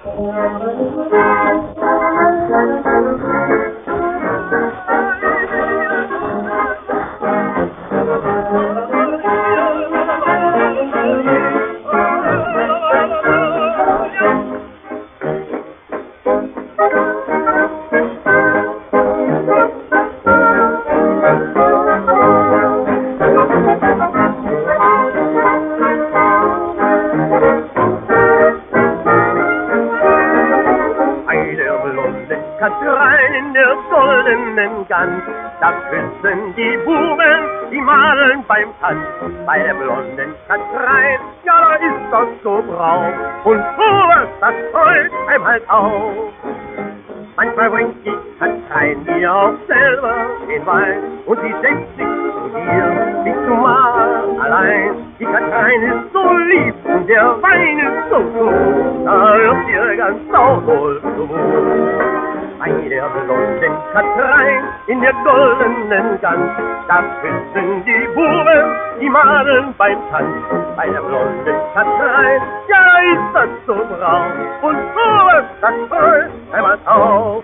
Katrein in der goldenen Gans, das wissen die Buben, die malen beim Tanz. Bei der blonden Katrein, ja, da ist das so braun, und sowas, das freut einem halt auf. Manchmal bringt die Katrein mir auch selber den Wein, und sie setzt sich zu dir, bist du mal allein. Die Katrein ist so lieb, und der Wein ist so gut, da wird dir ganz sauwohl zumut. Bei der blonden Katrein in der goldenen Gans, das wissen die Buben, die malen beim Tanz. Bei der blonden Katrein, ja, ist das so braun, und sowas, das freut einmal auf.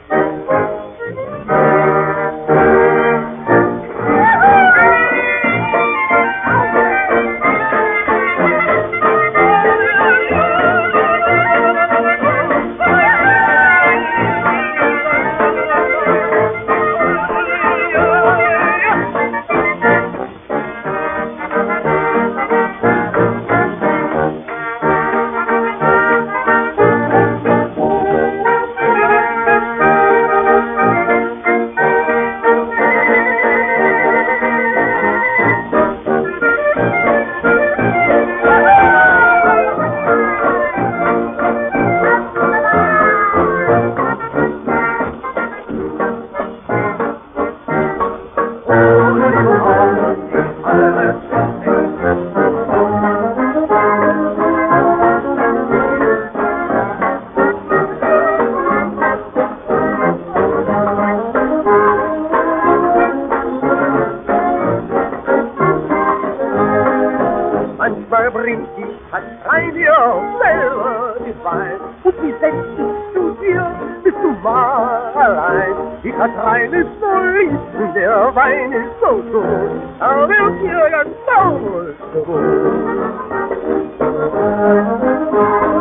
Manchmal bringt die Katrein dir auch selber den Wein, und sie setzt sich zu dir, bist du mal allein. Die Katrein ist so lieb, und der Wein ist so gut, da wird dir ganz sauer so gut.